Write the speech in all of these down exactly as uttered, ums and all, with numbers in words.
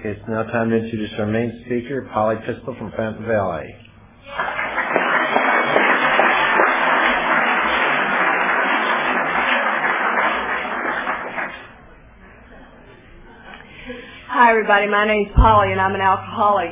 Okay, it's now time to introduce our main speaker, Polly Pistol from Fountain Valley. Hi, everybody. My name's Polly, and I'm an alcoholic.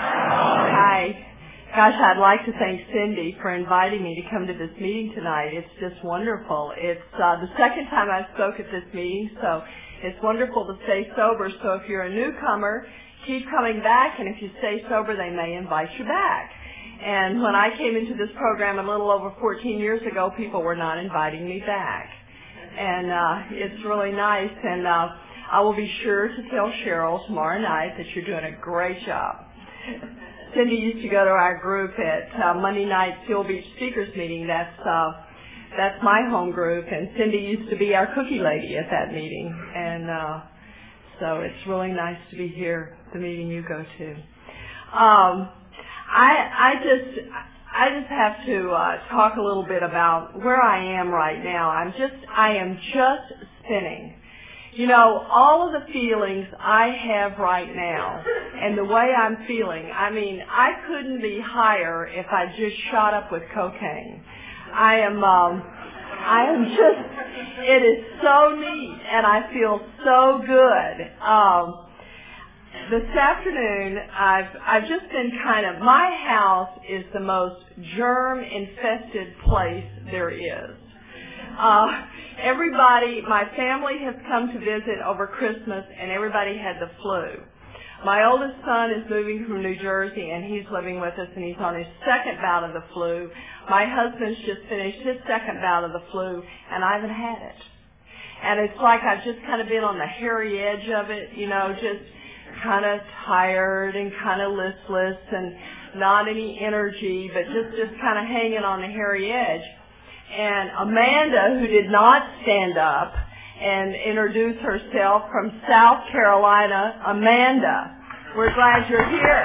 Hi. Gosh, I'd like to thank Cindy for inviting me to come to this meeting tonight. It's just wonderful. It's uh, the second time I've spoke at this meeting, so it's wonderful to stay sober. So if you're a newcomer, keep coming back, and if you stay sober, they may invite you back. And when I came into this program a little over fourteen years ago, people were not inviting me back. And uh, it's really nice, and uh, I will be sure to tell Cheryl tomorrow night that you're doing a great job. Cindy used to go to our group at uh, Monday night Seal Beach Speakers Meeting. That's uh, that's my home group, and Cindy used to be our cookie lady at that meeting. And uh, so it's really nice to be here, the meeting you go to. Um, I I just I just have to uh, talk a little bit about where I am right now. I'm just I am just spinning. You know, all of the feelings I have right now and the way I'm feeling, I mean, I couldn't be higher if I just shot up with cocaine. I am, um, I am just, it is so neat and I feel so good. Um, this afternoon, I've, I've just been kind of, my house is the most germ-infested place there is. Uh, everybody, my family has come to visit over Christmas, and everybody had the flu. My oldest son is moving from New Jersey, and he's living with us, and he's on his second bout of the flu. My husband's just finished his second bout of the flu, and I haven't had it. And it's like I've just kind of been on the hairy edge of it, you know, just kind of tired and kind of listless and not any energy, but just, just kind of hanging on the hairy edge. And Amanda, who did not stand up and introduce herself from South Carolina, Amanda, we're glad you're here.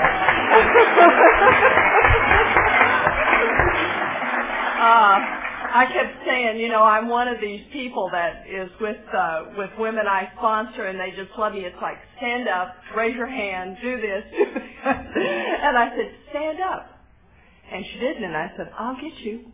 uh, I kept saying, you know, I'm one of these people that is with uh, with women I sponsor, and they just love me. It's like, stand up, raise your hand, do this, do that. And I said, stand up. And she didn't, and I said, I'll get you.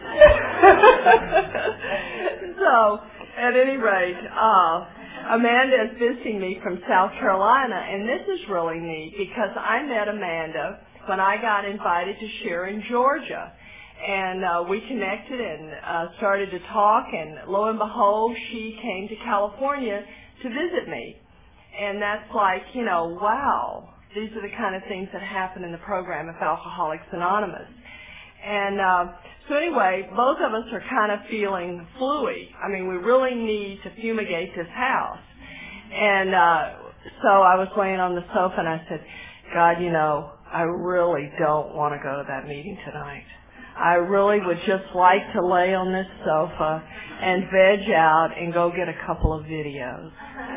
So, at any rate, uh, Amanda is visiting me from South Carolina, and this is really neat because I met Amanda when I got invited to share in Georgia. And uh, we connected and uh, started to talk, and lo and behold, she came to California to visit me. And that's like, you know, wow, these are the kind of things that happen in the program of Alcoholics Anonymous. And uh, so anyway, both of us are kind of feeling fluey. I mean, we really need to fumigate this house. And uh, so I was laying on the sofa, and I said, God, you know, I really don't want to go to that meeting tonight. I really would just like to lay on this sofa and veg out and go get a couple of videos.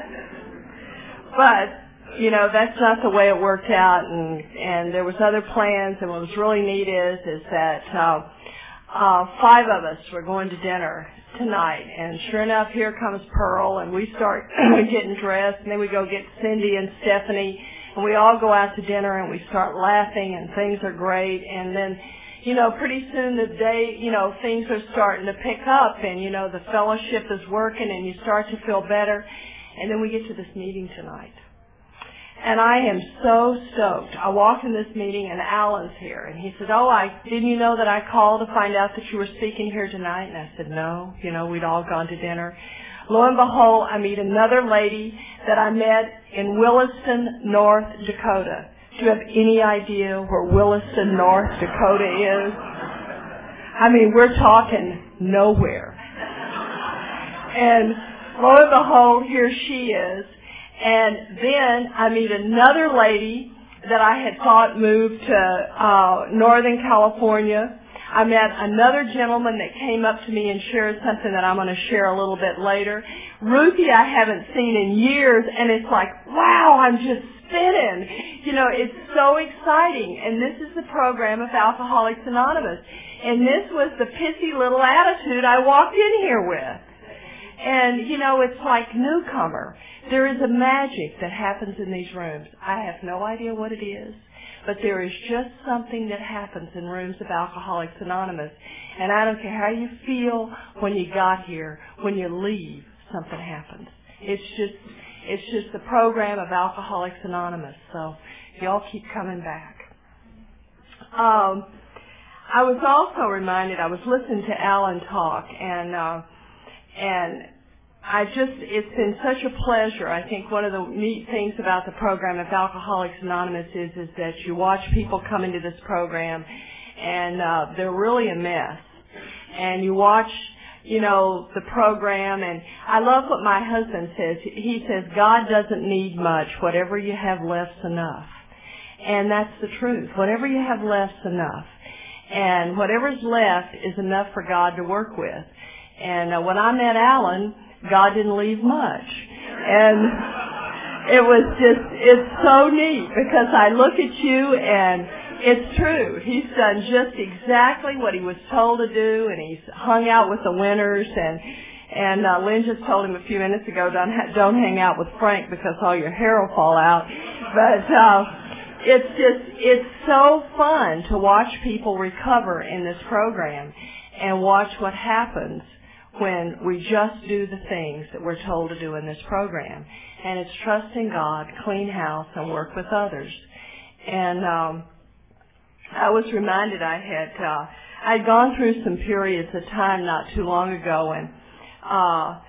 But, you know, that's not the way it worked out, and, and there was other plans, and what was really neat is, is that uh, uh, five of us were going to dinner tonight, and sure enough, here comes Pearl, and we start getting dressed, and then we go get Cindy and Stephanie, and we all go out to dinner, and we start laughing, and things are great, and then, you know, pretty soon the day, you know, things are starting to pick up, and, you know, the fellowship is working, and you start to feel better, and then we get to this meeting tonight. And I am so stoked. I walked in this meeting, and Alan's here, and he said, oh, I didn't you know that I called to find out that you were speaking here tonight? And I said, no, you know, we'd all gone to dinner. Lo and behold, I meet another lady that I met in Williston, North Dakota. Do you have any idea where Williston, North Dakota is? I mean, we're talking nowhere. And lo and behold, here she is. And then I meet another lady that I had thought moved to uh, Northern California. I met another gentleman that came up to me and shared something that I'm going to share a little bit later. Ruthie I haven't seen in years, and it's like, wow, I'm just spinning. You know, it's so exciting. And this is the program of Alcoholics Anonymous. And this was the pissy little attitude I walked in here with. And, you know, it's like newcomer. There is a magic that happens in these rooms. I have no idea what it is, but there is just something that happens in rooms of Alcoholics Anonymous. And I don't care how you feel when you got here, when you leave, something happens. It's just, it's just the program of Alcoholics Anonymous. So y'all keep coming back. Um, I was also reminded, I was listening to Alan talk, and uh, and I just, it's been such a pleasure. I think one of the neat things about the program of Alcoholics Anonymous is, is that you watch people come into this program, and uh, they're really a mess. And you watch, you know, the program, and I love what my husband says. He says, God doesn't need much. Whatever you have left's enough. And that's the truth. Whatever you have left's enough. And whatever's left is enough for God to work with. And uh, when I met Alan, God didn't leave much. And it was just, it's so neat because I look at you and it's true. He's done just exactly what he was told to do, and he's hung out with the winners. And and uh, Lynn just told him a few minutes ago, don't, ha- don't hang out with Frank because all your hair will fall out. But uh, it's just, it's so fun to watch people recover in this program and watch what happens when we just do the things that we're told to do in this program. And it's trusting God, clean house, and work with others. And um, I was reminded I had uh, I'd gone through some periods of time not too long ago, and uh,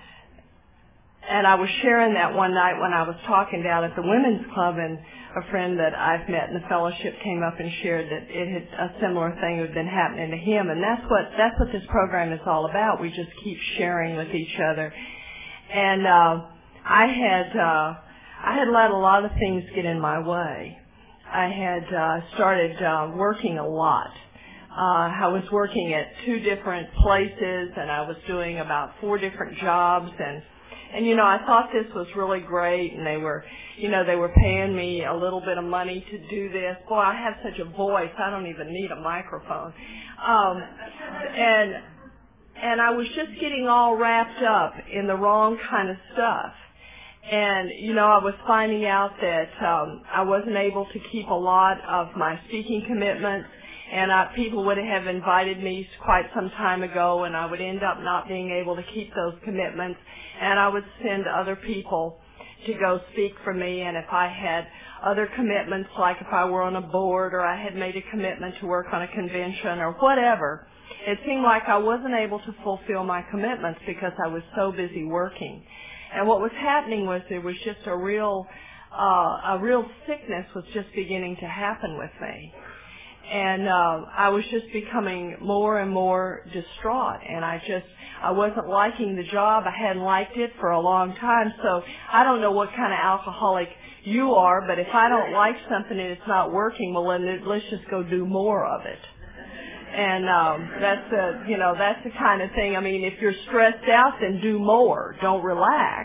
and I was sharing that one night when I was talking down at the women's club, and a friend that I've met in the fellowship came up and shared that it had a similar thing had been happening to him, and that's what that's what this program is all about. We just keep sharing with each other, and uh, I had uh, I had let a lot of things get in my way. I had uh, started uh, working a lot. Uh, I was working at two different places, and I was doing about four different jobs, and and you know I thought this was really great, and they were, you know, they were paying me a little bit of money to do this. Boy, I have such a voice, I don't even need a microphone. Um, and and I was just getting all wrapped up in the wrong kind of stuff. And, you know, I was finding out that um, I wasn't able to keep a lot of my speaking commitments, and I, people would have invited me quite some time ago, and I would end up not being able to keep those commitments, and I would send other people to go speak for me. And if I had other commitments, like if I were on a board or I had made a commitment to work on a convention or whatever, it seemed like I wasn't able to fulfill my commitments because I was so busy working. And what was happening was there was just a real, uh, a real sickness was just beginning to happen with me. And uh, I was just becoming more and more distraught, and I just, I wasn't liking the job. I hadn't liked it for a long time, so I don't know what kind of alcoholic you are, but if I don't like something and it's not working, well, then let's just go do more of it. And um, that's the, you know, that's the kind of thing. I mean, if you're stressed out, then do more. Don't relax.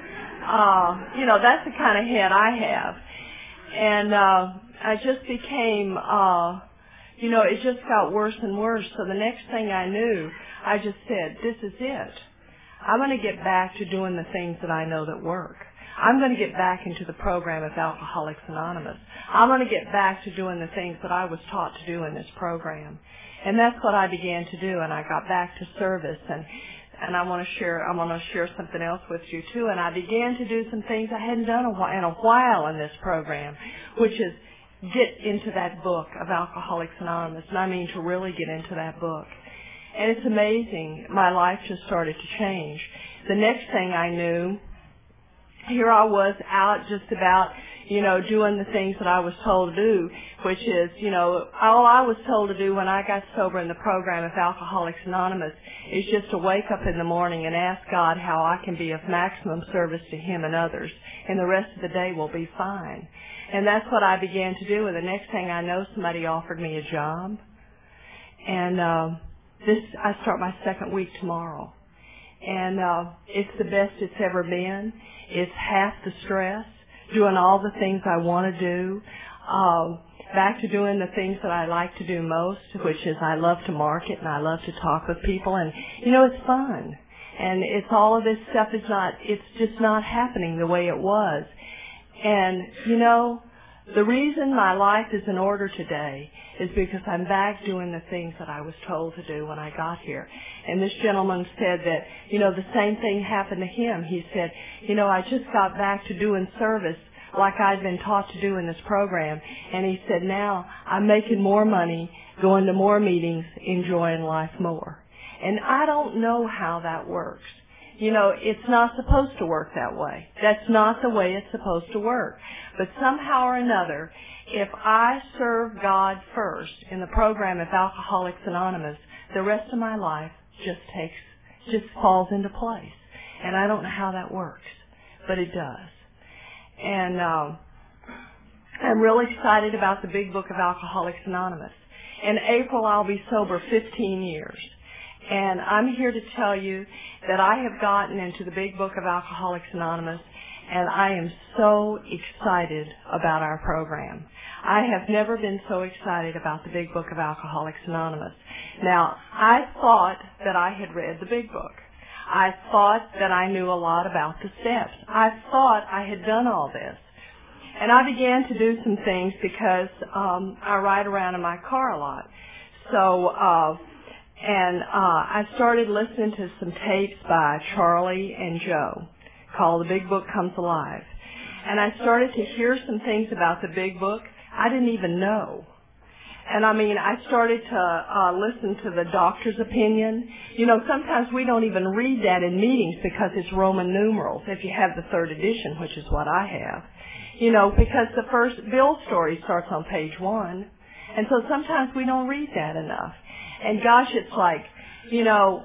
Uh, you know, that's the kind of head I have. And uh, I just became, uh, you know, it just got worse and worse. So the next thing I knew, I just said, this is it. I'm going to get back to doing the things that I know that work. I'm going to get back into the program of Alcoholics Anonymous. I'm going to get back to doing the things that I was taught to do in this program. And that's what I began to do, and I got back to service, and and I want to share I want to share something else with you too. And I began to do some things I hadn't done a while, in a while in this program, which is get into that book of Alcoholics Anonymous, and I mean to really get into that book. And it's amazing. My life just started to change. The next thing I knew, here I was out just about, you know, doing the things that I was told to do, which is, you know, all I was told to do when I got sober in the program of Alcoholics Anonymous is just to wake up in the morning and ask God how I can be of maximum service to Him and others, and the rest of the day will be fine. And that's what I began to do, and the next thing I know, somebody offered me a job, and uh, this, I start my second week tomorrow. And uh, it's the best it's ever been. It's half the stress, doing all the things I want to do, uh, back to doing the things that I like to do most, which is I love to market and I love to talk with people. And, you know, it's fun. And it's all of this stuff is not, it's just not happening the way it was. And, you know, the reason my life is in order today is because I'm back doing the things that I was told to do when I got here. And this gentleman said that, you know, the same thing happened to him. He said, you know, I just got back to doing service like I'd been taught to do in this program. And he said, now I'm making more money, going to more meetings, enjoying life more. And I don't know how that works. You know, it's not supposed to work that way. That's not the way it's supposed to work. But somehow or another, if I serve God first in the program of Alcoholics Anonymous, the rest of my life just takes, just falls into place. And I don't know how that works, but it does. And um, I'm really excited about the Big Book of Alcoholics Anonymous. In April, I'll be sober fifteen years. And I'm here to tell you that I have gotten into the Big Book of Alcoholics Anonymous, and I am so excited about our program. I have never been so excited about the Big Book of Alcoholics Anonymous. Now, I thought that I had read the Big Book. I thought that I knew a lot about the steps. I thought I had done all this. And I began to do some things because um, I ride around in my car a lot. So, uh, and uh, I started listening to some tapes by Charlie and Joe called The Big Book Comes Alive. And I started to hear some things about the Big Book I didn't even know. And I mean, I started to uh, listen to the doctor's opinion. You know, sometimes we don't even read that in meetings because it's Roman numerals, if you have the third edition, which is what I have. You know, because the first Bill story starts on page one. And so sometimes we don't read that enough. And gosh, it's like, you know,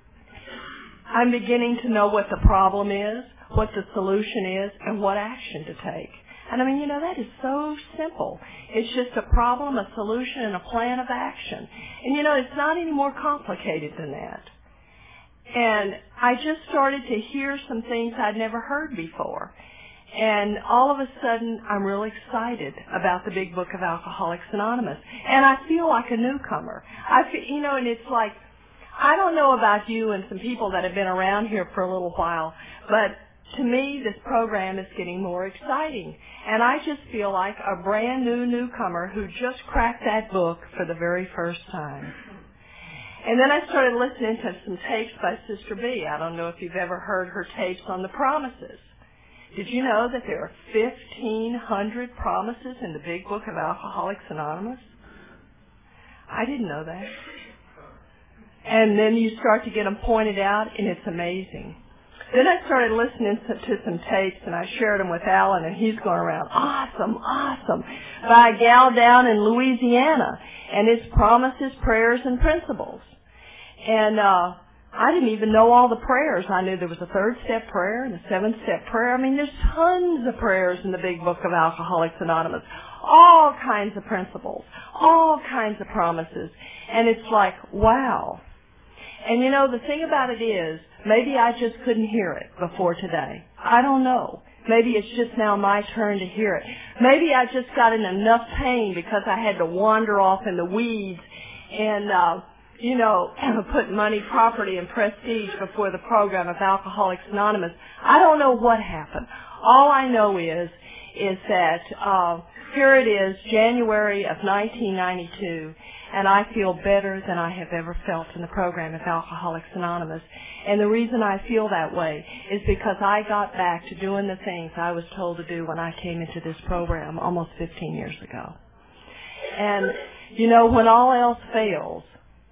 I'm beginning to know what the problem is, what the solution is, and what action to take. And I mean, you know, that is so simple. It's just a problem, a solution, and a plan of action. And, you know, it's not any more complicated than that. And I just started to hear some things I'd never heard before. And all of a sudden, I'm really excited about the Big Book of Alcoholics Anonymous. And I feel like a newcomer. I feel, you know, and it's like, I don't know about you and some people that have been around here for a little while, but to me, this program is getting more exciting. And I just feel like a brand new newcomer who just cracked that book for the very first time. And then I started listening to some tapes by Sister B. I don't know if you've ever heard her tapes on the promises. Did you know that there are fifteen hundred promises in the Big Book of Alcoholics Anonymous? I didn't know that. And then you start to get them pointed out, and it's amazing. Then I started listening to, to some tapes, and I shared them with Alan, and he's going around, awesome, awesome, by a gal down in Louisiana, and it's promises, prayers, and principles. And uh, I didn't even know all the prayers. I knew there was a third-step prayer and a seventh-step prayer. I mean, there's tons of prayers in the Big Book of Alcoholics Anonymous, all kinds of principles, all kinds of promises. And it's like, wow. And, you know, the thing about it is, maybe I just couldn't hear it before today. I don't know. Maybe it's just now my turn to hear it. Maybe I just got in enough pain because I had to wander off in the weeds and, uh, you know, put money, property, and prestige before the program of Alcoholics Anonymous. I don't know what happened. All I know is, is that uh, here it is, January of nineteen ninety-two, and I feel better than I have ever felt in the program of Alcoholics Anonymous. And the reason I feel that way is because I got back to doing the things I was told to do when I came into this program almost fifteen years ago. And, you know, when all else fails,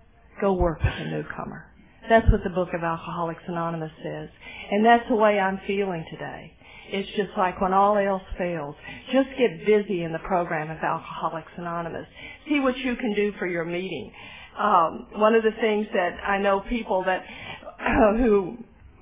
go work with a newcomer. That's what the Book of Alcoholics Anonymous says. And that's the way I'm feeling today. It's just like when all else fails, just get busy in the program of Alcoholics Anonymous. See what you can do for your meeting. Um, one of the things that I know people that uh, who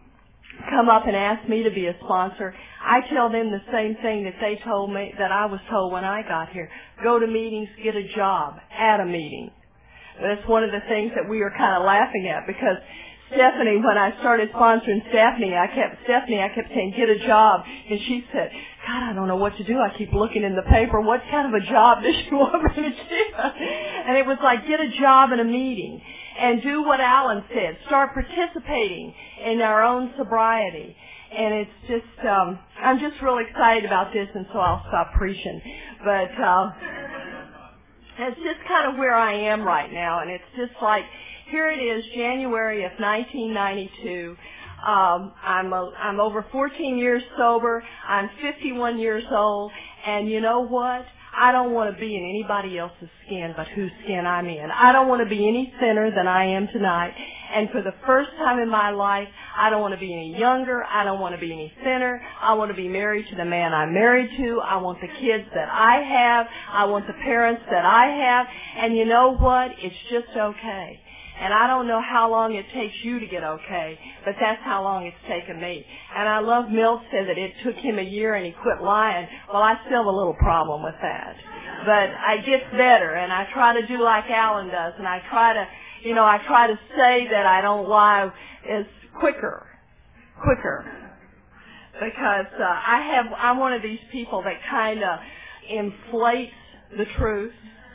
come up and ask me to be a sponsor, I tell them the same thing that they told me, that I was told when I got here. Go to meetings, get a job at a meeting. That's one of the things that we were kind of laughing at because Stephanie, when I started sponsoring Stephanie, I kept Stephanie, I kept saying, get a job. And she said, God, I don't know what to do. I keep looking in the paper. What kind of a job does she want me to do? And it was like, get a job in a meeting. and do what Alan said. Start participating in our own sobriety. And it's just, um, I'm just real excited about this, and so I'll stop preaching. But uh, it's just kind of where I am right now, and it's just like, here it is, January of nineteen ninety-two. Um, I'm a, I'm over fourteen years sober. I'm fifty-one years old, and you know what? I don't want to be in anybody else's skin but whose skin I'm in. I don't want to be any thinner than I am tonight. And for the first time in my life, I don't want to be any younger. I don't want to be any thinner. I want to be married to the man I'm married to. I want the kids that I have. I want the parents that I have. And you know what? It's just okay. And I don't know how long it takes you to get okay, but that's how long it's taken me. And I love Milt said that it took him a year and he quit lying. Well, I still have a little problem with that. But I get better, and I try to do like Alan does, and I try to, you know, I try to say that I don't lie as quicker, quicker. Because uh, I have, I'm one of these people that kind of inflates the truth.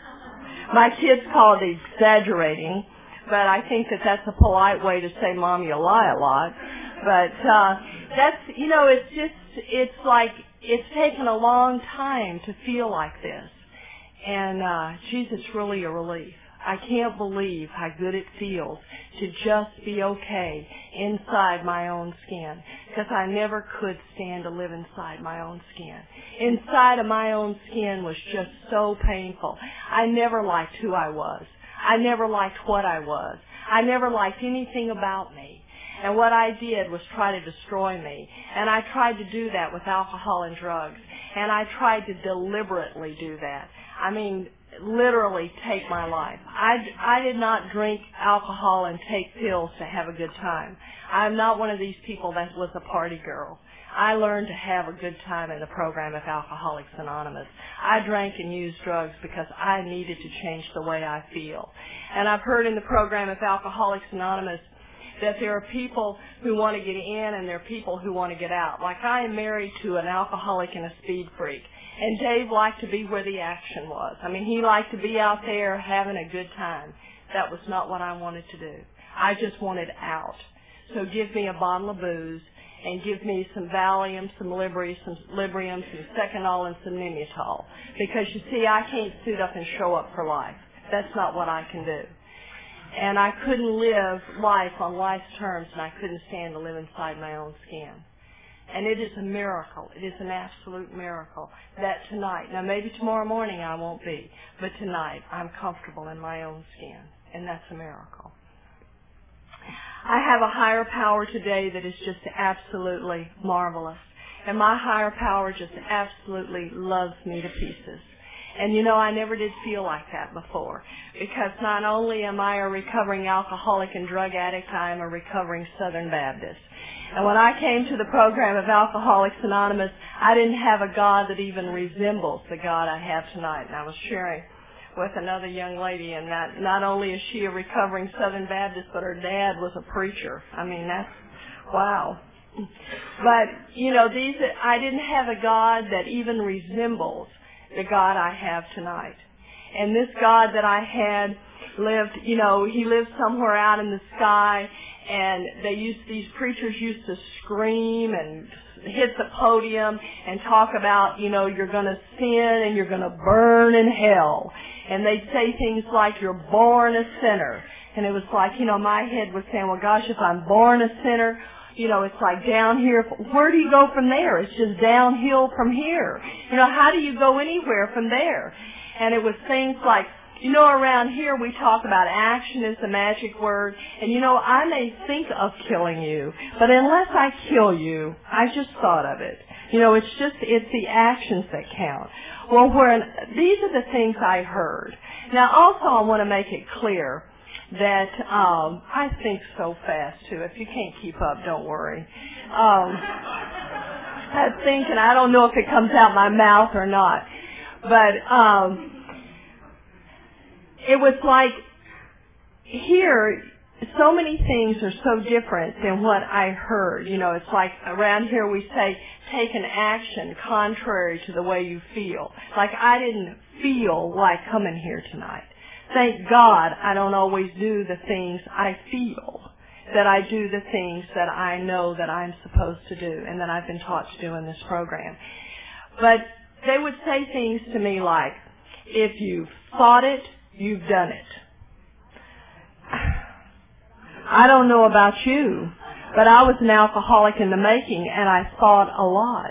My kids call it exaggerating. But I think that that's a polite way to say, Mom, you lie a lot. But uh, that's, you know, it's just, it's like, it's taken a long time to feel like this. And, uh, geez, it's really a relief. I can't believe how good it feels to just be okay inside my own skin. Because I never could stand to live inside my own skin. Inside of my own skin was just so painful. I never liked who I was. I never liked what I was. I never liked anything about me. And what I did was try to destroy me. And I tried to do that with alcohol and drugs. And I tried to deliberately do that. I mean, literally take my life. I, I did not drink alcohol and take pills to have a good time. I'm not one of these people that was a party girl. I learned to have a good time in the program of Alcoholics Anonymous. I drank and used drugs because I needed to change the way I feel. And I've heard in the program of Alcoholics Anonymous that there are people who want to get in and there are people who want to get out. Like I am married to an alcoholic and a speed freak. And Dave liked to be where the action was. I mean, he liked to be out there having a good time. That was not what I wanted to do. I just wanted out. So give me a bottle of booze and give me some Valium, some Librium, some Librium, some Seconal, and some Nimutol. Because, you see, I can't suit up and show up for life. That's not what I can do. And I couldn't live life on life's terms, and I couldn't stand to live inside my own skin. And it is a miracle. It is an absolute miracle that tonight, now maybe tomorrow morning I won't be, but tonight I'm comfortable in my own skin, and that's a miracle. I have a higher power today that is just absolutely marvelous. And my higher power just absolutely loves me to pieces. And you know, I never did feel like that before. Because not only am I a recovering alcoholic and drug addict, I am a recovering Southern Baptist. And when I came to the program of Alcoholics Anonymous, I didn't have a God that even resembles the God I have tonight. And I was sharing with another young lady, and that not only is she a recovering Southern Baptist, but her dad was a preacher. I mean, that's, wow. But, you know, these, I didn't have a God that even resembles the God I have tonight. And this God that I had lived, you know, he lived somewhere out in the sky, and they used, these preachers used to scream and hit the podium and talk about, you know, you're going to sin and you're going to burn in hell. And they'd say things like, you're born a sinner. And it was like, you know, my head was saying, well, gosh, if I'm born a sinner, you know, it's like down here. Where do you go from there? It's just downhill from here. You know, how do you go anywhere from there? And it was things like, you know, around here we talk about action is the magic word. And, you know, I may think of killing you, but unless I kill you, I just thought of it. You know, it's just, it's the actions that count. Well, when, these are the things I heard. Now, also I want to make it clear that um, I think so fast, too. If you can't keep up, don't worry. Um, I think, and I don't know if it comes out my mouth or not, but um, it was like here, so many things are so different than what I heard. You know, it's like around here we say, take an action contrary to the way you feel. Like I didn't feel like coming here tonight. Thank God I don't always do the things I feel, that I do the things that I know that I'm supposed to do and that I've been taught to do in this program. But they would say things to me like, if you've thought it, you've done it. I don't know about you, but I was an alcoholic in the making, and I thought a lot.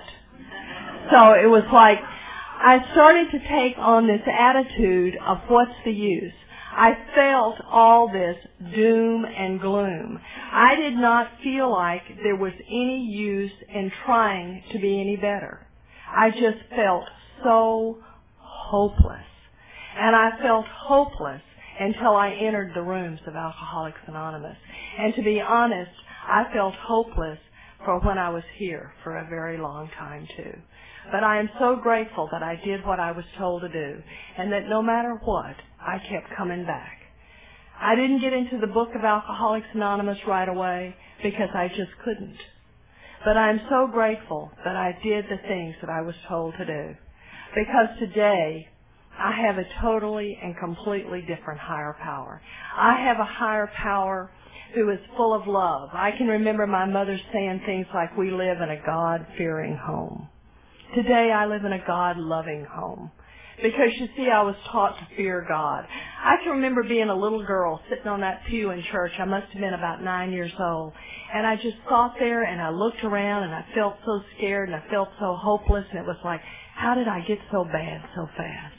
So it was like I started to take on this attitude of what's the use. I felt all this doom and gloom. I did not feel like there was any use in trying to be any better. I just felt so hopeless. And I felt hopeless until I entered the rooms of Alcoholics Anonymous. And to be honest, I felt hopeless for when I was here for a very long time too. But I am so grateful that I did what I was told to do, and that no matter what, I kept coming back. I didn't get into the book of Alcoholics Anonymous right away because I just couldn't. But I'm so grateful that I did the things that I was told to do. Because today, I have a totally and completely different higher power. I have a higher power who is full of love. I can remember my mother saying things like, we live in a God-fearing home. Today, I live in a God-loving home. Because, you see, I was taught to fear God. I can remember being a little girl sitting on that pew in church. I must have been about nine years old. And I just sat there and I looked around and I felt so scared and I felt so hopeless. And it was like, how did I get so bad so fast?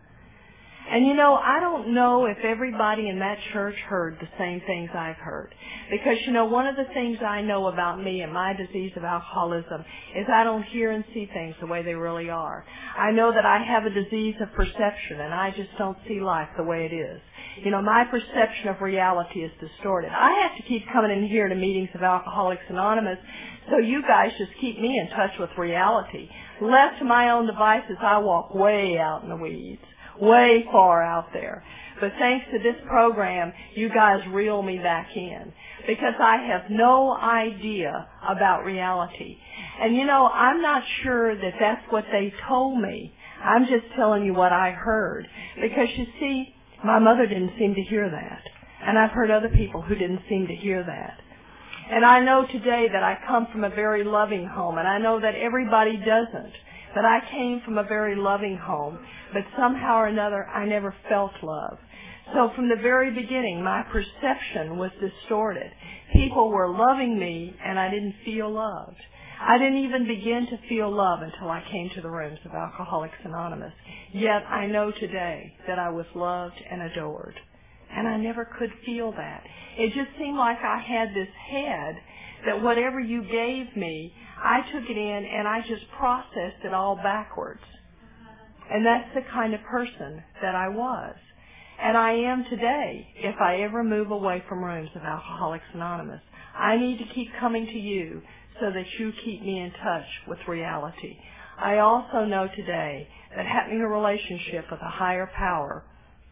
And, you know, I don't know if everybody in that church heard the same things I've heard. Because, you know, one of the things I know about me and my disease of alcoholism is I don't hear and see things the way they really are. I know that I have a disease of perception, and I just don't see life the way it is. You know, my perception of reality is distorted. I have to keep coming in here to meetings of Alcoholics Anonymous, so you guys just keep me in touch with reality. Left to my own devices, I walk way out in the weeds. Way far out there. But thanks to this program, you guys reel me back in. Because I have no idea about reality. And you know, I'm not sure that that's what they told me. I'm just telling you what I heard. Because you see, my mother didn't seem to hear that. And I've heard other people who didn't seem to hear that. And I know today that I come from a very loving home. And I know that everybody doesn't. But I came from a very loving home, but somehow or another I never felt love. So from the very beginning, my perception was distorted. People were loving me, and I didn't feel loved. I didn't even begin to feel love until I came to the rooms of Alcoholics Anonymous. Yet I know today that I was loved and adored. And I never could feel that. It just seemed like I had this head that whatever you gave me, I took it in and I just processed it all backwards. And that's the kind of person that I was. And I am today if I ever move away from rooms of Alcoholics Anonymous. I need to keep coming to you so that you keep me in touch with reality. I also know today that having a relationship with a higher power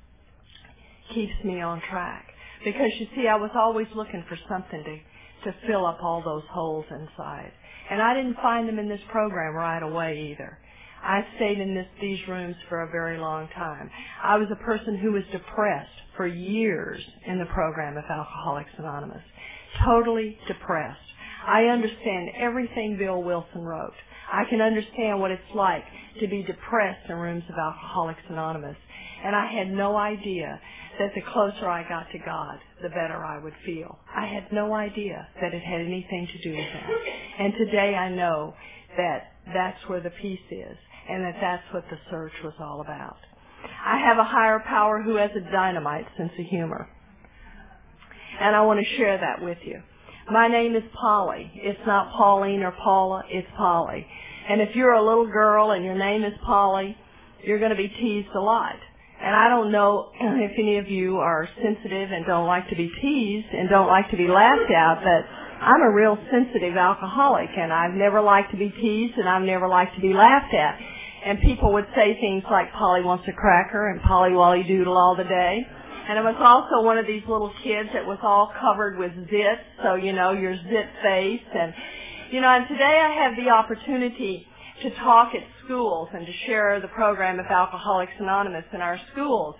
keeps me on track. Because, you see, I was always looking for something to, to fill up all those holes inside. And I didn't find them in this program right away either. I stayed in this, these rooms for a very long time. I was a person who was depressed for years in the program of Alcoholics Anonymous. Totally depressed. I understand everything Bill Wilson wrote. I can understand what it's like to be depressed in rooms of Alcoholics Anonymous. And I had no idea that the closer I got to God, the better I would feel. I had no idea that it had anything to do with that. And today I know that that's where the peace is, and that that's what the search was all about. I have a higher power who has a dynamite sense of humor. And I want to share that with you. My name is Polly. It's not Pauline or Paula, it's Polly. And if you're a little girl and your name is Polly, you're going to be teased a lot. And I don't know if any of you are sensitive and don't like to be teased and don't like to be laughed at, but I'm a real sensitive alcoholic, and I've never liked to be teased, and I've never liked to be laughed at. And people would say things like, Polly wants a cracker, and Polly Wally Doodle all the day. And I was also one of these little kids that was all covered with zits, so, you know, your zit face. And, you know, and today I have the opportunity to talk at schools and to share the program of Alcoholics Anonymous in our schools.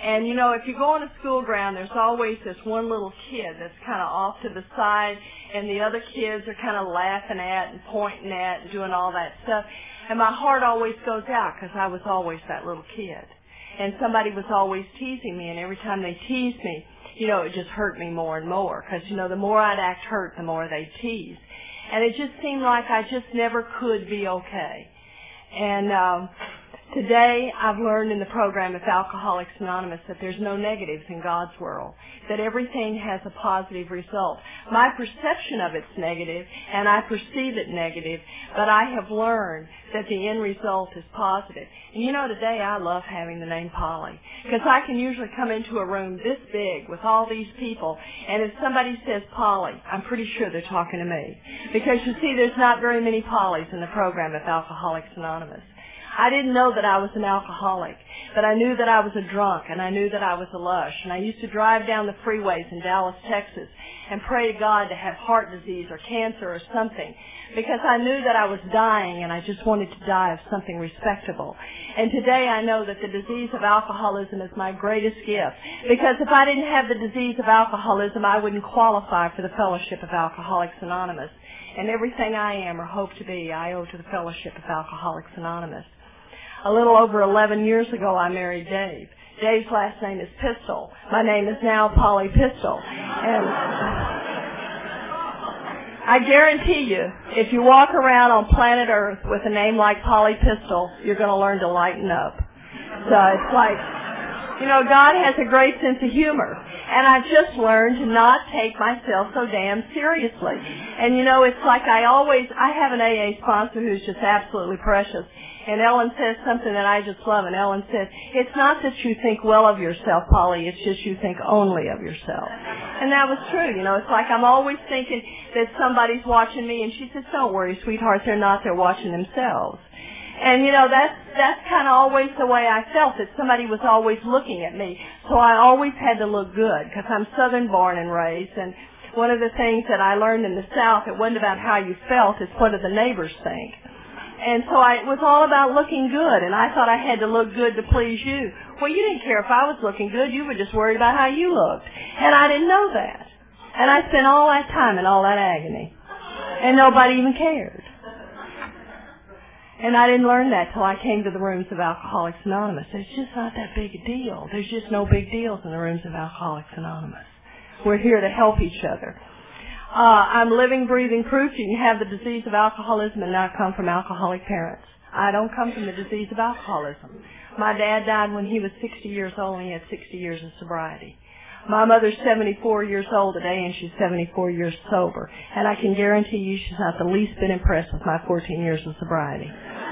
And, you know, if you go on a school ground, there's always this one little kid that's kind of off to the side, and the other kids are kind of laughing at and pointing at and doing all that stuff. And my heart always goes out because I was always that little kid. And somebody was always teasing me, and every time they teased me, you know, it just hurt me more and more because, you know, the more I'd act hurt, the more they'd tease. And it just seemed like I just never could be okay. And um, today I've learned in the program of Alcoholics Anonymous that there's no negatives in God's world, that everything has a positive result. My perception of it's negative, and I perceive it negative, but I have learned that the end result is positive. And you know, today I love having the name Polly, because I can usually come into a room this big with all these people, and if somebody says Polly, I'm pretty sure they're talking to me. Because you see, there's not very many Pollys in the program of Alcoholics Anonymous. I didn't know that I was an alcoholic, but I knew that I was a drunk, and I knew that I was a lush. And I used to drive down the freeways in Dallas, Texas, and pray to God to have heart disease or cancer or something, because I knew that I was dying, and I just wanted to die of something respectable. And today I know that the disease of alcoholism is my greatest gift, because if I didn't have the disease of alcoholism, I wouldn't qualify for the Fellowship of Alcoholics Anonymous. And everything I am or hope to be, I owe to the Fellowship of Alcoholics Anonymous. A little over eleven years ago, I married Dave. Dave's last name is Pistol. My name is now Polly Pistol. And I guarantee you, if you walk around on planet Earth with a name like Polly Pistol, you're going to learn to lighten up. So it's like, you know, God has a great sense of humor. And I've just learned to not take myself so damn seriously. And, you know, it's like I always, I have an A A sponsor who's just absolutely precious. And Ellen says something that I just love, and Ellen says, it's not that you think well of yourself, Polly, it's just you think only of yourself. And that was true, you know, it's like I'm always thinking that somebody's watching me, and she says, don't worry, sweetheart, they're not, they're watching themselves. And, you know, that's, that's kind of always the way I felt, that somebody was always looking at me. So I always had to look good, because I'm Southern born and raised, and one of the things that I learned in the South, it wasn't about how you felt, it's what do the neighbors think. And so I, it was all about looking good, and I thought I had to look good to please you. Well, you didn't care if I was looking good. You were just worried about how you looked. And I didn't know that. And I spent all that time in all that agony. And nobody even cared. And I didn't learn that till I came to the rooms of Alcoholics Anonymous. It's just not that big a deal. There's just no big deals in the rooms of Alcoholics Anonymous. We're here to help each other. Uh, I'm living, breathing proof you can have the disease of alcoholism and not come from alcoholic parents. I don't come from the disease of alcoholism. My dad died when he was sixty years old, and he had sixty years of sobriety. My mother's seventy-four years old today, and she's seventy-four years sober. And I can guarantee you she's not the least bit impressed with my fourteen years of sobriety.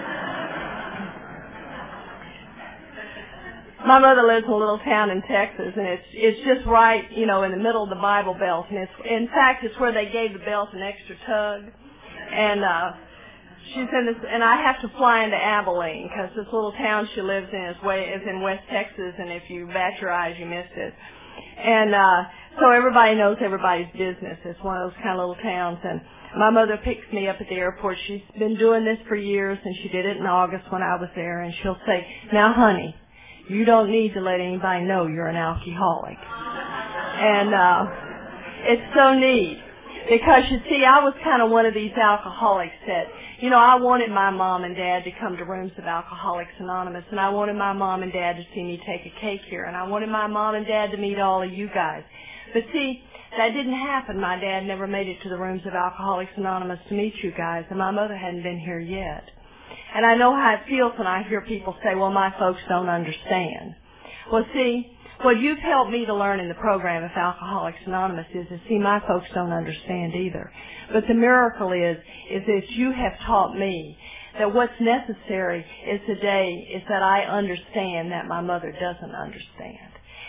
My mother lives in a little town in Texas, and it's it's just right, you know, in the middle of the Bible Belt. And it's, in fact, it's where they gave the belt an extra tug. And uh, she's in this, and I have to fly into Abilene because this little town she lives in is way is in West Texas, and if you bat your eyes, you missed it. And uh, so everybody knows everybody's business. It's one of those kind of little towns, and my mother picks me up at the airport. She's been doing this for years, and she did it in August when I was there. And she'll say, "Now, honey, you don't need to let anybody know you're an alcoholic." And uh, it's so neat because, you see, I was kind of one of these alcoholics that, you know, I wanted my mom and dad to come to rooms of Alcoholics Anonymous, and I wanted my mom and dad to see me take a cake here, and I wanted my mom and dad to meet all of you guys. But see, that didn't happen. My dad never made it to the rooms of Alcoholics Anonymous to meet you guys, and my mother hadn't been here yet. And I know how it feels when I hear people say, well, my folks don't understand. Well, see, what you've helped me to learn in the program of Alcoholics Anonymous is to see my folks don't understand either. But the miracle is, is that you have taught me that what's necessary is today is that I understand that my mother doesn't understand.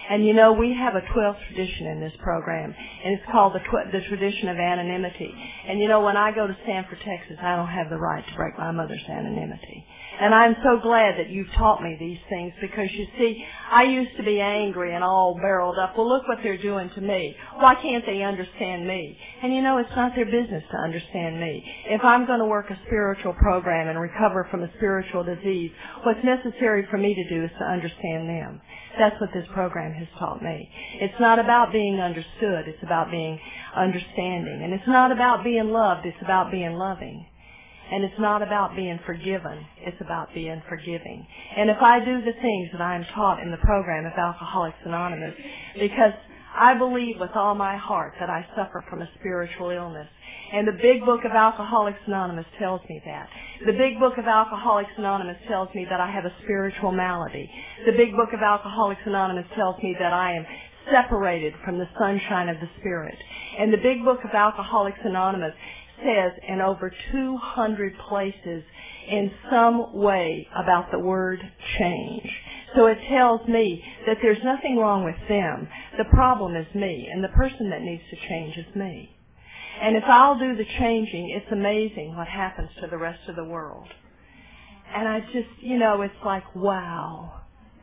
And you know, we have a twelfth tradition in this program, and it's called the, tw- the tradition of anonymity. And you know, when I go to Sanford, Texas, I don't have the right to break my mother's anonymity. And I'm so glad that you've taught me these things, because you see, I used to be angry and all barreled up. Well, look what they're doing to me. Why can't they understand me? And you know, it's not their business to understand me. If I'm going to work a spiritual program and recover from a spiritual disease, what's necessary for me to do is to understand them. That's what this program has taught me. It's not about being understood. It's about being understanding. And it's not about being loved. It's about being loving. And it's not about being forgiven. It's about being forgiving. And if I do the things that I am taught in the program of Alcoholics Anonymous, because I believe with all my heart that I suffer from a spiritual illness. And the big book of Alcoholics Anonymous tells me that. The big book of Alcoholics Anonymous tells me that I have a spiritual malady. The big book of Alcoholics Anonymous tells me that I am separated from the sunshine of the Spirit. And the big book of Alcoholics Anonymous says in over two hundred places in some way about the word change. So it tells me that there's nothing wrong with them. The problem is me, and the person that needs to change is me. And if I'll do the changing, it's amazing what happens to the rest of the world. And I just, you know, it's like, wow.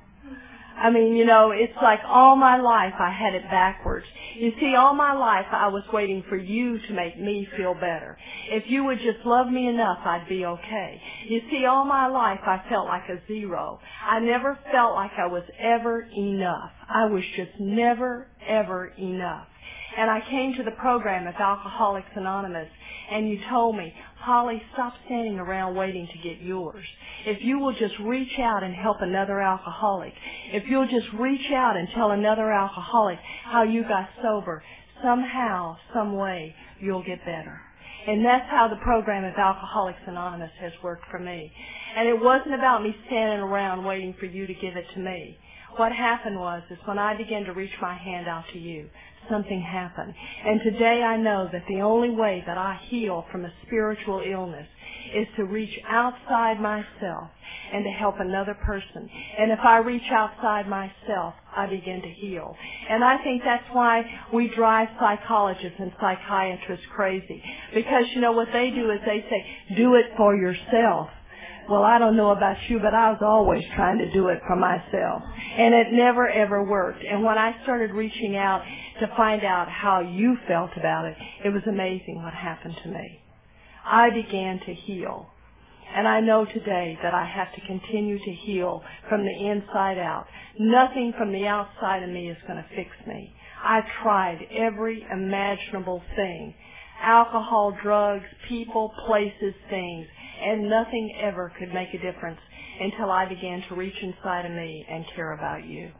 I mean, you know, it's like all my life I had it backwards. You see, all my life I was waiting for you to make me feel better. If you would just love me enough, I'd be okay. You see, all my life I felt like a zero. I never felt like I was ever enough. I was just never, ever enough. And I came to the program of Alcoholics Anonymous, and you told me, Polly, stop standing around waiting to get yours. If you will just reach out and help another alcoholic, if you'll just reach out and tell another alcoholic how you got sober, somehow, some way, you'll get better. And that's how the program of Alcoholics Anonymous has worked for me. And it wasn't about me standing around waiting for you to give it to me. What happened was, is when I began to reach my hand out to you, something happened. And today I know that the only way that I heal from a spiritual illness is to reach outside myself and to help another person. And if I reach outside myself, I begin to heal. And I think that's why we drive psychologists and psychiatrists crazy. Because, you know, what they do is they say, do it for yourself. Well, I don't know about you, but I was always trying to do it for myself. And it never, ever worked. And when I started reaching out to find out how you felt about it, it was amazing what happened to me. I began to heal. And I know today that I have to continue to heal from the inside out. Nothing from the outside of me is going to fix me. I've tried every imaginable thing. Alcohol, drugs, people, places, things. And nothing ever could make a difference until I began to reach inside of me and care about you.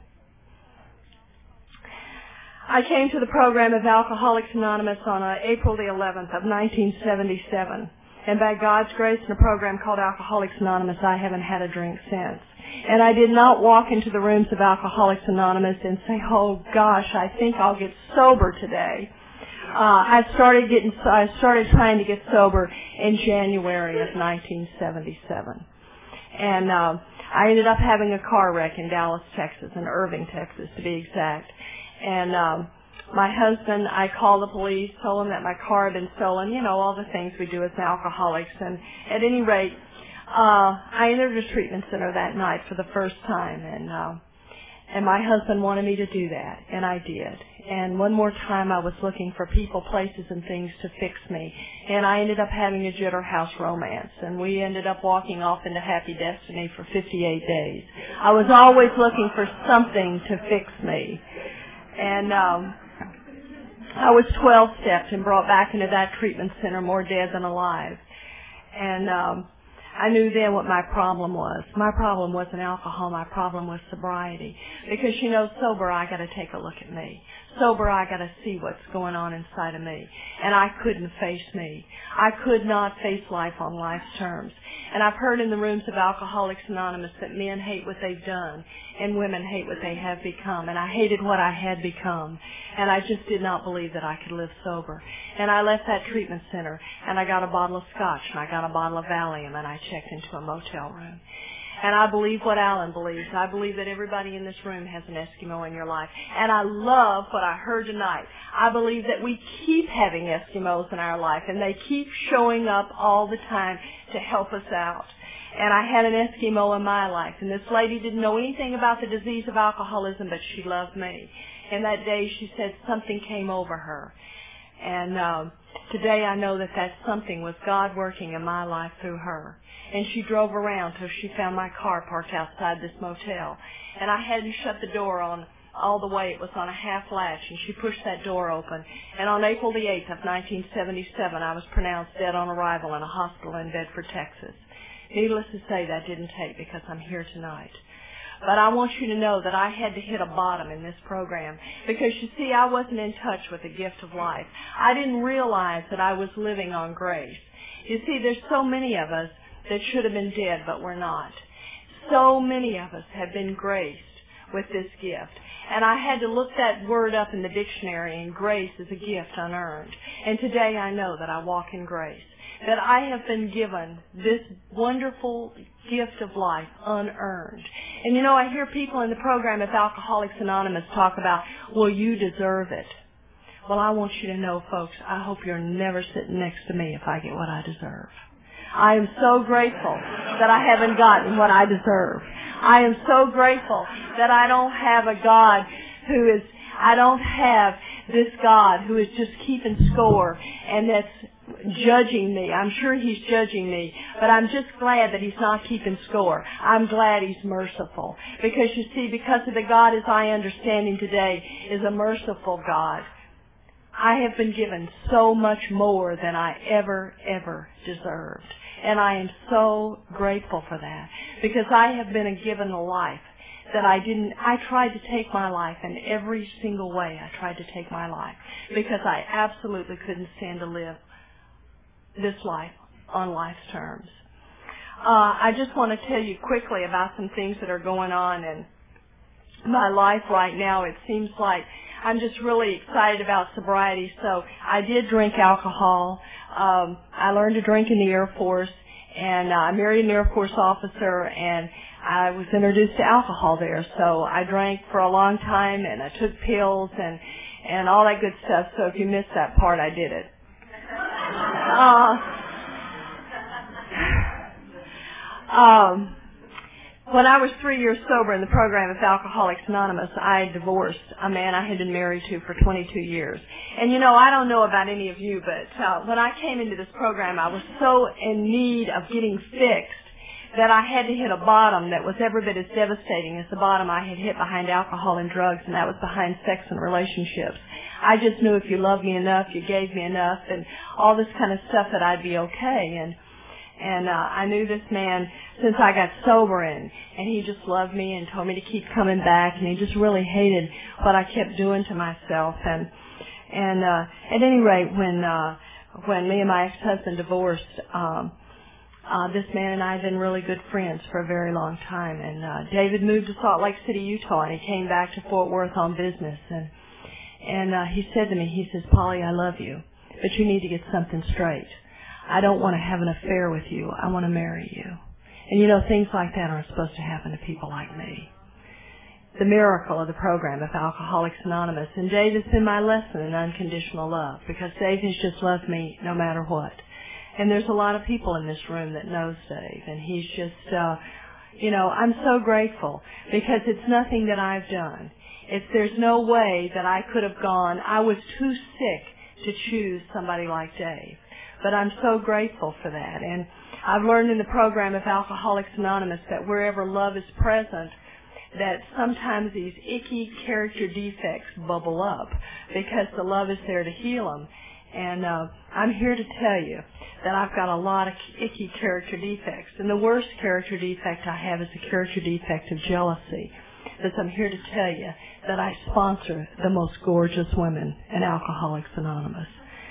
I came to the program of Alcoholics Anonymous on uh, April the eleventh of nineteen seventy-seven. And by God's grace, in a program called Alcoholics Anonymous, I haven't had a drink since. And I did not walk into the rooms of Alcoholics Anonymous and say, oh gosh, I think I'll get sober today. Uh, I started getting, I started trying to get sober in January of nineteen seventy-seven. And, uh, I ended up having a car wreck in Dallas, Texas, in Irving, Texas, to be exact. And, um, my husband, I called the police, told them that my car had been stolen, you know, all the things we do as alcoholics. And at any rate, uh, I entered a treatment center that night for the first time. And, uh, and my husband wanted me to do that. And I did. And one more time I was looking for people, places, and things to fix me. And I ended up having a Jitter House romance. And we ended up walking off into happy destiny for fifty-eight days. I was always looking for something to fix me. And um, I was twelve-stepped and brought back into that treatment center more dead than alive. And um, I knew then what my problem was. My problem wasn't alcohol. My problem was sobriety. Because, you know, sober, I got to take a look at me. Sober, I got to see what's going on inside of me. And I couldn't face me. I could not face life on life's terms. And I've heard in the rooms of Alcoholics Anonymous that men hate what they've done and women hate what they have become. And I hated what I had become. And I just did not believe that I could live sober. And I left that treatment center, and I got a bottle of scotch, and I got a bottle of Valium, and I checked into a motel room. And I believe what Alan believes. I believe that everybody in this room has an Eskimo in your life. And I love what I heard tonight. I believe that we keep having Eskimos in our life, and they keep showing up all the time to help us out. And I had an Eskimo in my life, and this lady didn't know anything about the disease of alcoholism, but she loved me. And that day she said something came over her. And um, today I know that that something was God working in my life through her. And she drove around till she found my car parked outside this motel. And I hadn't shut the door on all the way. It was on a half latch, and she pushed that door open. And on April the eighth of nineteen seventy-seven, I was pronounced dead on arrival in a hospital in Bedford, Texas. Needless to say, that didn't take, because I'm here tonight. But I want you to know that I had to hit a bottom in this program, because, you see, I wasn't in touch with the gift of life. I didn't realize that I was living on grace. You see, there's so many of us that should have been dead, but we're not. So many of us have been graced with this gift. And I had to look that word up in the dictionary, and grace is a gift unearned. And today I know that I walk in grace, that I have been given this wonderful gift of life unearned. And you know, I hear people in the program of Alcoholics Anonymous talk about, well, you deserve it. Well, I want you to know, folks, I hope you're never sitting next to me if I get what I deserve. I am so grateful that I haven't gotten what I deserve. I am so grateful that I don't have a God who is, I don't have this God who is just keeping score and that's judging me. I'm sure he's judging me, but I'm just glad that he's not keeping score. I'm glad he's merciful. Because you see, because of the God as I understand him today is a merciful God, I have been given so much more than I ever, ever deserved. And I am so grateful for that, because I have been given a life that I didn't, I tried to take my life in every single way. I tried to take my life because I absolutely couldn't stand to live this life on life's terms. Uh, I just want to tell you quickly about some things that are going on in my life right now. It seems like I'm just really excited about sobriety. So I did drink alcohol. Um, I learned to drink in the Air Force, and uh, I married an Air Force officer, and I was introduced to alcohol there. So I drank for a long time, and I took pills and and all that good stuff. So if you missed that part, I did it. Uh, um, when I was three years sober in the program of Alcoholics Anonymous, I divorced a man I had been married to for twenty-two years. And, you know, I don't know about any of you, but uh, when I came into this program, I was so in need of getting fixed that I had to hit a bottom that was every bit as devastating as the bottom I had hit behind alcohol and drugs, and that was behind sex and relationships. I just knew if you loved me enough, you gave me enough, and all this kind of stuff, that I'd be okay. And and uh, I knew this man since I got sober, and, and he just loved me and told me to keep coming back, and he just really hated what I kept doing to myself. And and uh, at any rate, when uh, when me and my ex-husband divorced, um, uh, this man and I had been really good friends for a very long time. And uh, David moved to Salt Lake City, Utah, and he came back to Fort Worth on business. And and uh, he said to me, he says, "Polly, I love you, but you need to get something straight. I don't want to have an affair with you. I want to marry you." And you know, things like that aren't supposed to happen to people like me. The miracle of the program of Alcoholics Anonymous. And Dave has been my lesson in unconditional love, because Dave has just loved me no matter what. And there's a lot of people in this room that knows Dave, and he's just, uh, you know, I'm so grateful, because it's nothing that I've done. It's, there's no way that I could have gone. I was too sick to choose somebody like Dave. But I'm so grateful for that. And I've learned in the program of Alcoholics Anonymous that wherever love is present, that sometimes these icky character defects bubble up, because the love is there to heal them. And uh, I'm here to tell you that I've got a lot of icky character defects. And the worst character defect I have is the character defect of jealousy. Because I'm here to tell you that I sponsor the most gorgeous women in Alcoholics Anonymous.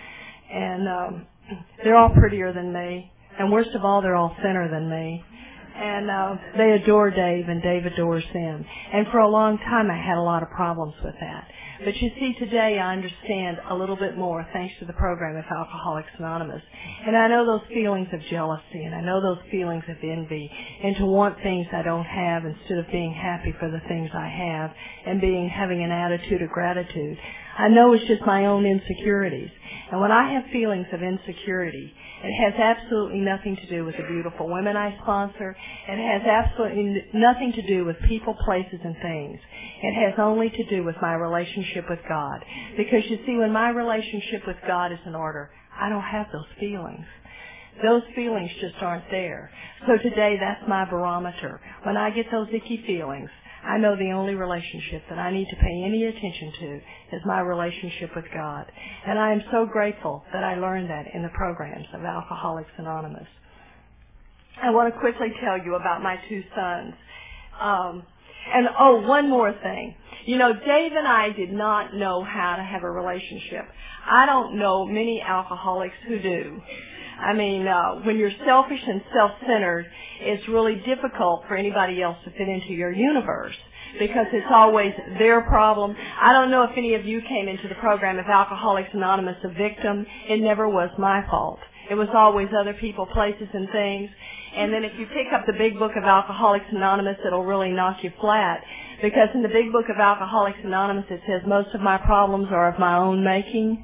And um, they're all prettier than me. And worst of all, they're all thinner than me. And uh, they adore Dave, and Dave adores them. And for a long time, I had a lot of problems with that. But you see, today I understand a little bit more thanks to the program of Alcoholics Anonymous. And I know those feelings of jealousy, and I know those feelings of envy, and to want things I don't have instead of being happy for the things I have and being having an attitude of gratitude. I know it's just my own insecurities. And when I have feelings of insecurity, it has absolutely nothing to do with the beautiful women I sponsor. It has absolutely nothing to do with people, places, and things. It has only to do with my relationship with God. Because you see, when my relationship with God is in order, I don't have those feelings. Those feelings just aren't there. So today, that's my barometer. When I get those icky feelings, I know the only relationship that I need to pay any attention to is my relationship with God. And I am so grateful that I learned that in the programs of Alcoholics Anonymous. I want to quickly tell you about my two sons. Um, and, oh, one more thing. You know, Dave and I did not know how to have a relationship. I don't know many alcoholics who do. I mean, uh, when you're selfish and self-centered, it's really difficult for anybody else to fit into your universe because it's always their problem. I don't know if any of you came into the program of Alcoholics Anonymous a victim. It never was my fault. It was always other people, places, and things. And then if you pick up the big book of Alcoholics Anonymous, it'll really knock you flat. Because in the big book of Alcoholics Anonymous, it says most of my problems are of my own making.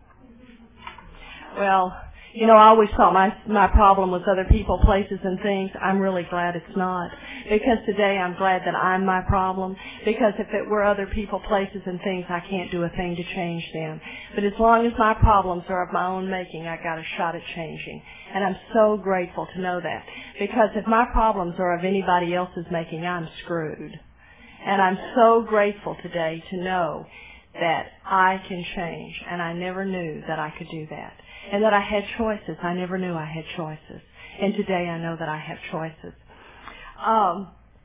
Well, you know, I always thought my my problem was other people, places, and things. I'm really glad it's not. Because today I'm glad that I'm my problem. Because if it were other people, places, and things, I can't do a thing to change them. But as long as my problems are of my own making, I got a shot at changing. And I'm so grateful to know that. Because if my problems are of anybody else's making, I'm screwed. And I'm so grateful today to know that I can change. And I never knew that I could do that. And that I had choices. I never knew I had choices. And today I know that I have choices. Um,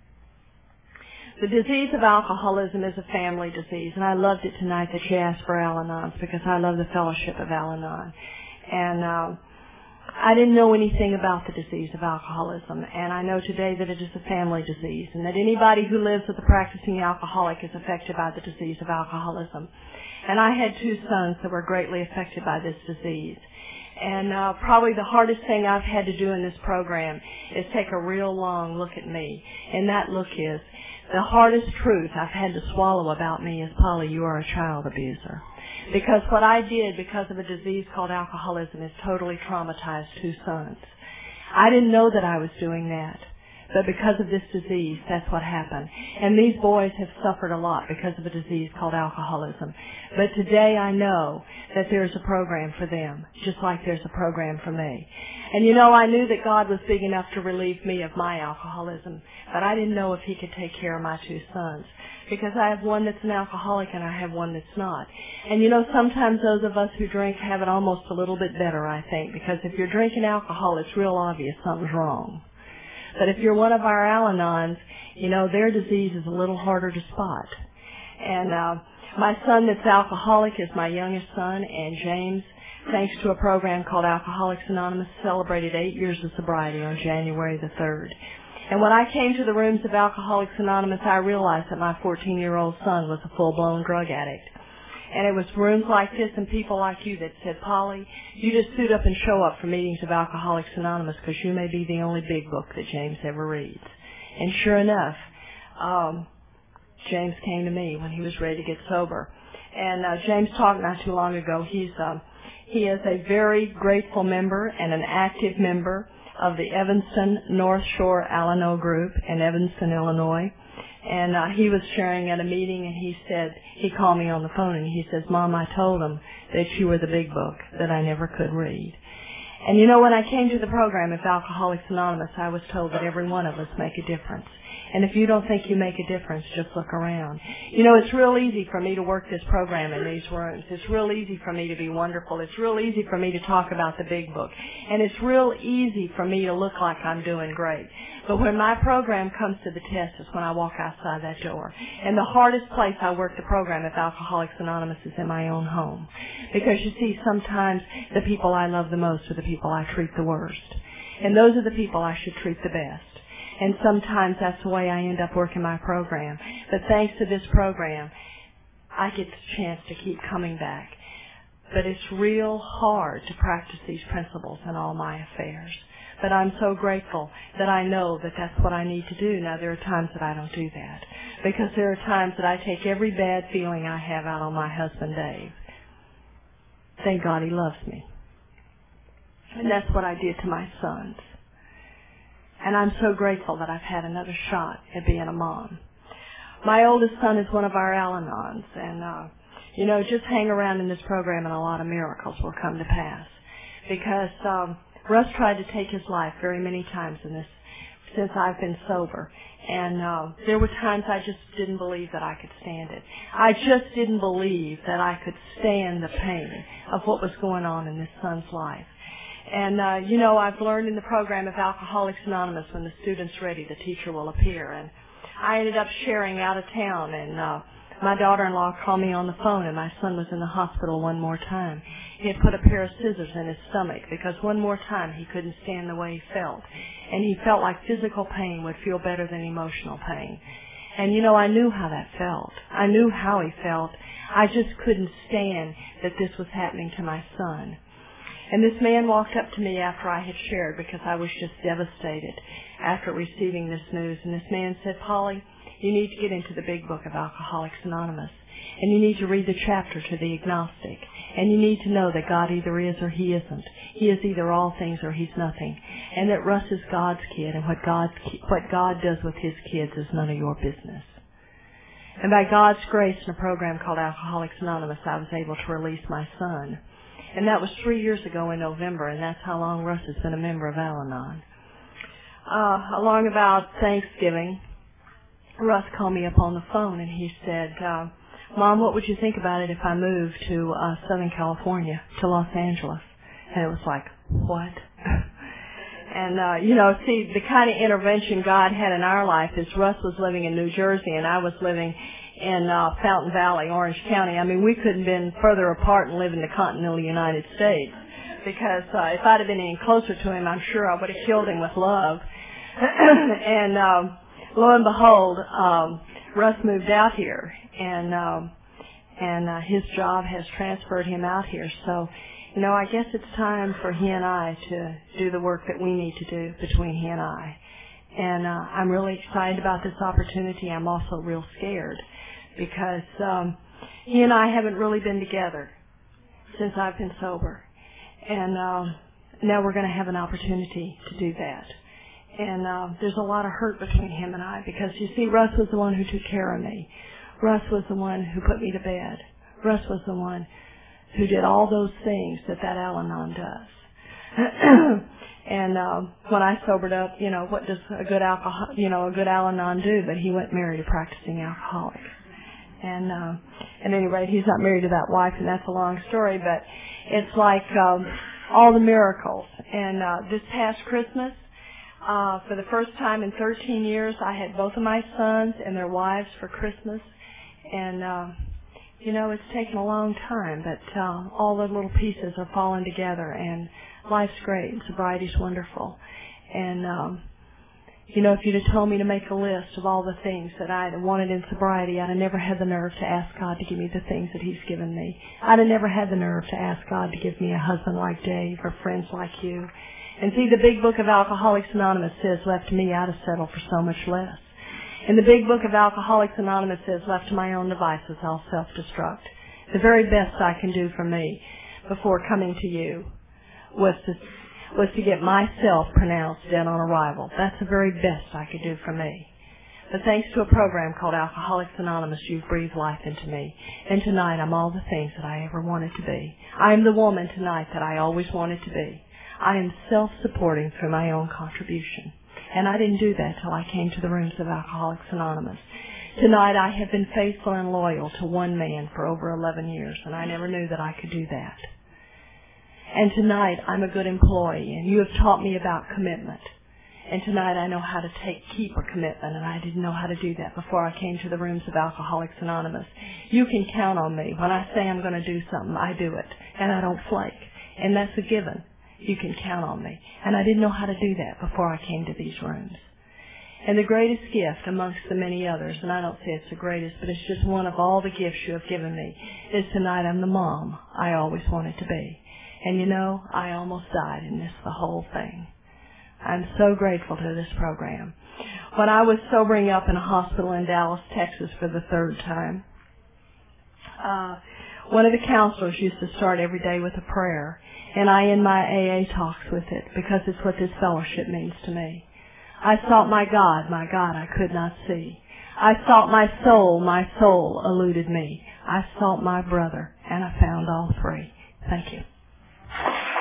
the disease of alcoholism is a family disease. And I loved it tonight that you asked for Al-Anons because I love the fellowship of Al-Anon. And um, I didn't know anything about the disease of alcoholism. And I know today that it is a family disease. And that anybody who lives with a practicing alcoholic is affected by the disease of alcoholism. And I had two sons that were greatly affected by this disease. And uh, probably the hardest thing I've had to do in this program is take a real long look at me. And that look is, the hardest truth I've had to swallow about me is, Polly, you are a child abuser. Because what I did because of a disease called alcoholism is totally traumatized two sons. I didn't know that I was doing that. But because of this disease, that's what happened. And these boys have suffered a lot because of a disease called alcoholism. But today I know that there's a program for them, just like there's a program for me. And you know, I knew that God was big enough to relieve me of my alcoholism, but I didn't know if He could take care of my two sons. Because I have one that's an alcoholic and I have one that's not. And you know, sometimes those of us who drink have it almost a little bit better, I think, because if you're drinking alcohol, it's real obvious something's wrong. But if you're one of our Al-Anons, you know, their disease is a little harder to spot. And uh, my son that's alcoholic is my youngest son, and James, thanks to a program called Alcoholics Anonymous, celebrated eight years of sobriety on January the third. And when I came to the rooms of Alcoholics Anonymous, I realized that my fourteen-year-old son was a full-blown drug addict. And it was rooms like this and people like you that said, Polly, you just suit up and show up for meetings of Alcoholics Anonymous because you may be the only big book that James ever reads. And sure enough, um, James came to me when he was ready to get sober. And uh, James talked not too long ago. He's um, he is a very grateful member and an active member of the Evanston North Shore Alano group in Evanston, Illinois. And uh, he was sharing at a meeting, and he said, he called me on the phone, and he says, Mom, I told him that you were the big book that I never could read. And you know, when I came to the program of Alcoholics Anonymous, I was told that every one of us make a difference. And if you don't think you make a difference, just look around. You know, it's real easy for me to work this program in these rooms. It's real easy for me to be wonderful. It's real easy for me to talk about the big book. And it's real easy for me to look like I'm doing great. But when my program comes to the test is when I walk outside that door. And the hardest place I work the program at Alcoholics Anonymous is in my own home. Because you see, sometimes the people I love the most are the people I treat the worst. And those are the people I should treat the best. And sometimes that's the way I end up working my program. But thanks to this program, I get the chance to keep coming back. But it's real hard to practice these principles in all my affairs. But I'm so grateful that I know that that's what I need to do. Now, there are times that I don't do that, because there are times that I take every bad feeling I have out on my husband, Dave. Thank God he loves me. And that's what I did to my sons. And I'm so grateful that I've had another shot at being a mom. My oldest son is one of our Al-Anons, and, uh, you know, just hang around in this program and a lot of miracles will come to pass. Because um, Russ tried to take his life very many times in this, since I've been sober. And uh, there were times I just didn't believe that I could stand it. I just didn't believe that I could stand the pain of what was going on in this son's life. And, uh, you know, I've learned in the program of Alcoholics Anonymous, when the student's ready, the teacher will appear. And I ended up sharing out of town, and uh, my daughter-in-law called me on the phone, and my son was in the hospital one more time. He had put a pair of scissors in his stomach because one more time he couldn't stand the way he felt. And he felt like physical pain would feel better than emotional pain. And, you know, I knew how that felt. I knew how he felt. I just couldn't stand that this was happening to my son. And this man walked up to me after I had shared, because I was just devastated after receiving this news. And this man said, "Polly, you need to get into the big book of Alcoholics Anonymous. And you need to read the chapter to the agnostic. And you need to know that God either is or he isn't. He is either all things or he's nothing. And that Russ is God's kid, and what God, what God does with his kids is none of your business." And by God's grace, in a program called Alcoholics Anonymous, I was able to release my son. And that was three years ago in November, and that's how long Russ has been a member of Al-Anon. Uh, along about Thanksgiving, Russ called me up on the phone, and he said, uh, "Mom, what would you think about it if I moved to uh, Southern California, to Los Angeles?" And it was like, what? And, uh, you know, see, the kind of intervention God had in our life is Russ was living in New Jersey, and I was living in uh, Fountain Valley, Orange County. I mean, we couldn't have been further apart and live in the continental United States, because uh, if I'd have been any closer to him, I'm sure I would have killed him with love. And um, lo and behold, um, Russ moved out here, and um, and uh, his job has transferred him out here. So, you know, I guess it's time for he and I to do the work that we need to do between he and I. And uh, I'm really excited about this opportunity. I'm also real scared, because um, he and I haven't really been together since I've been sober. And um, now we're going to have an opportunity to do that. And uh, there's a lot of hurt between him and I, because, you see, Russ was the one who took care of me. Russ was the one who put me to bed. Russ was the one who did all those things that that Al-Anon does. And um, when I sobered up, you know, what does a good alcohol, you know, a good Al-Anon do? But he went married a practicing alcoholic. And uh, at any rate, he's not married to that wife, and that's a long story. But it's like um, all the miracles. And uh, this past Christmas, uh, for the first time in thirteen years, I had both of my sons and their wives for Christmas. And uh, you know, it's taken a long time, but uh, all the little pieces are falling together, and life's great, and sobriety's wonderful. And, um, you know, if you'd have told me to make a list of all the things that I'd wanted in sobriety, I'd have never had the nerve to ask God to give me the things that he's given me. I'd have never had the nerve to ask God to give me a husband like Dave or friends like you. And see, the big book of Alcoholics Anonymous says, left to me, I'd have settled for so much less. And the big book of Alcoholics Anonymous says, left to my own devices, I'll self-destruct. The very best I can do for me before coming to you was to was to get myself pronounced dead on arrival. That's the very best I could do for me. But thanks to a program called Alcoholics Anonymous, you've breathed life into me. And tonight I'm all the things that I ever wanted to be. I am the woman tonight that I always wanted to be. I am self-supporting through my own contribution. And I didn't do that till I came to the rooms of Alcoholics Anonymous. Tonight I have been faithful and loyal to one man for over eleven years, and I never knew that I could do that. And tonight I'm a good employee, and you have taught me about commitment. And tonight I know how to take, keep a commitment, and I didn't know how to do that before I came to the rooms of Alcoholics Anonymous. You can count on me. When I say I'm going to do something, I do it, and I don't flake. And that's a given. You can count on me. And I didn't know how to do that before I came to these rooms. And the greatest gift amongst the many others, and I don't say it's the greatest, but it's just one of all the gifts you have given me, is tonight I'm the mom I always wanted to be. And you know, I almost died and missed the whole thing. I'm so grateful to this program. When I was sobering up in a hospital in Dallas, Texas for the third time, uh, one of the counselors used to start every day with a prayer, and I end my A A talks with it because it's what this fellowship means to me. I sought my God, my God I could not see. I sought my soul, my soul eluded me. I sought my brother, and I found all three. Thank you.